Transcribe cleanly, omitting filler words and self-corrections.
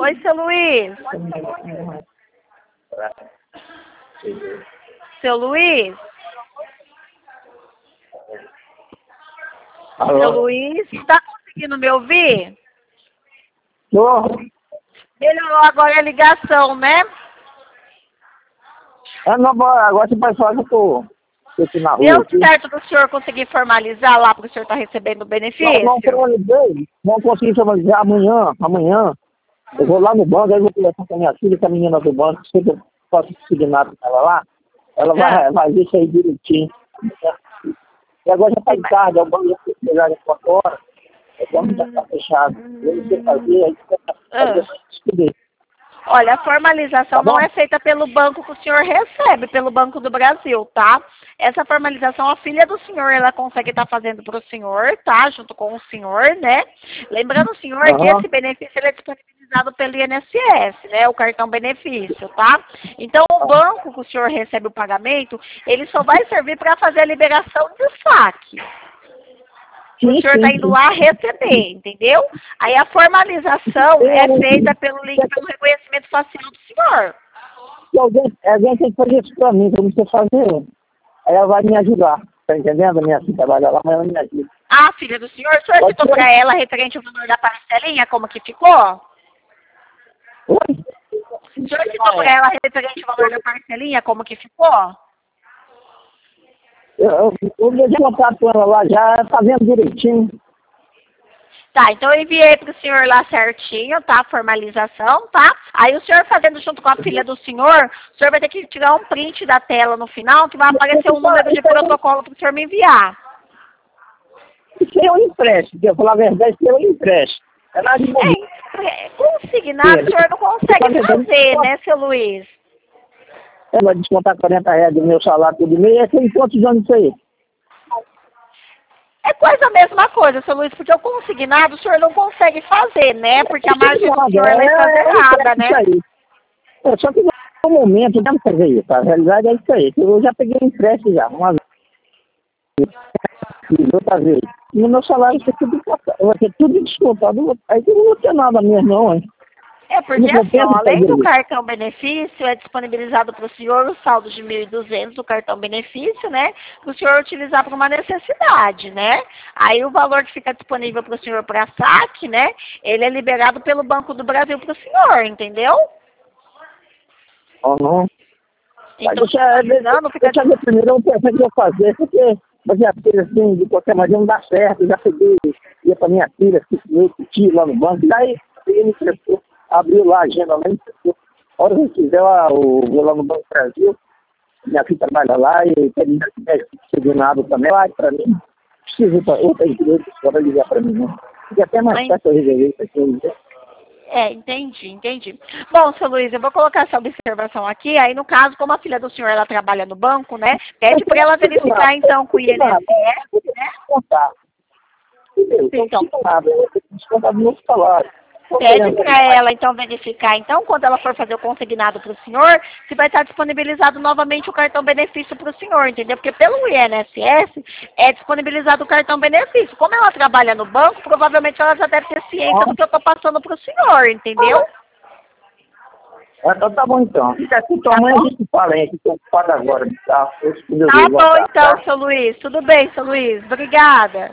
Oi, seu Luiz. Seu Luiz? Alô? Seu Luiz, está conseguindo me ouvir? Tô. Melhorou agora a ligação, né? Não, agora você pode falar que eu tô aqui na rua. Deu Aqui. certo do senhor conseguir formalizar lá, porque o senhor está recebendo o benefício? Não formalizei. Não consegui formalizar amanhã. Eu vou lá no banco, aí eu vou conversar com a minha filha, com a menina do banco, se eu posso seguir nada com ela lá. Ela vai ver isso aí direitinho. E agora já tá tarde, o banco já foi fechado às 4 horas. O banco já tá fechado. Eu não sei fazer, aí você tá fazendo. Olha, a formalização não é feita pelo banco que o senhor recebe, pelo Banco do Brasil, tá? Essa formalização, a filha do senhor, ela consegue estar fazendo para o senhor, tá? Junto com o senhor, né? Lembrando, senhor, que esse benefício ele é disponibilizado pelo INSS, né? O cartão benefício, tá? Então, o banco que o senhor recebe o pagamento, ele só vai servir para fazer a liberação do saque. O senhor está indo lá receber, entendeu? Aí a formalização é feita pelo link, pelo reconhecimento facial do senhor. Alguém tem que fazer isso para mim, para eu não sei fazer. Aí ela vai me ajudar, tá entendendo? A minha filha trabalha lá, mas ela me ajuda. Ah, filha do senhor, o senhor citou para ela referente ao valor da parcelinha, como que ficou? Oi? O senhor citou para ela referente ao valor da parcelinha, como que ficou? Eu deixei contato com ela lá já, tá vendo direitinho. Tá, então eu enviei pro senhor lá certinho, tá? A formalização, tá? Aí o senhor fazendo junto com a filha do senhor, o senhor vai ter que tirar um print da tela no final, que vai aparecer um número de protocolo pro senhor me enviar. Isso é um empréstimo, eu falar a verdade, isso é um empréstimo. É nada de bonito. Consignado, o senhor não consegue fazer, né, seu Luiz? Ela descontar R$40 do meu salário todo mês, tem quantos anos isso aí? É quase a mesma coisa, seu Luiz, porque o consignado o senhor não consegue fazer, né? Porque a margem do senhor ela está zerada, né? Só que no momento não fazer isso, a realidade é isso aí. Eu já peguei empréstimo já, uma vez, outra vez. E no meu salário vai ser tudo descontado, aí eu não vou ter nada mesmo não, hein? É porque, assim, ó, além do cartão benefício, é disponibilizado para o senhor o saldo de 1.200 do cartão benefício, né? Para o senhor utilizar para uma necessidade, né? Aí o valor que fica disponível para o senhor para saque, né? Ele é liberado pelo Banco do Brasil para o senhor, entendeu? Não. Então, não fica primeiro, eu pensei que eu fazer, porque minha filha, assim, de qualquer maneira, não dá certo. Já peguei, ia para minha filha, eu pedi lá no banco, daí ele me prestou. Abriu lá a agenda lá e a hora que eu quiser, eu vou lá no Banco do Brasil, minha filha trabalha lá e tem que nada também, vai para mim. Preciso outra empresa para ligar para mim, né? Fica até mais fácil eu resolver isso aqui, né? Entendi. Bom, seu Luiz, eu vou colocar essa observação aqui, aí no caso, como a filha do senhor, ela trabalha no banco, né, pede para ela verificar, então, com o INSS, né? Então, eu tenho que descontar do meu salário. Pede para ela, então, verificar, então, quando ela for fazer o consignado para o senhor, se vai estar disponibilizado novamente o cartão benefício para o senhor, entendeu? Porque pelo INSS é disponibilizado o cartão benefício. Como ela trabalha no banco, provavelmente ela já deve ter ciência do que eu estou passando para o senhor, entendeu? Então tá bom, então. Fica aqui, tua mãe, a gente fala, hein? Que estou ocupado agora, tá? Tá bom, então, seu Luiz. Tudo bem, seu Luiz. Obrigada.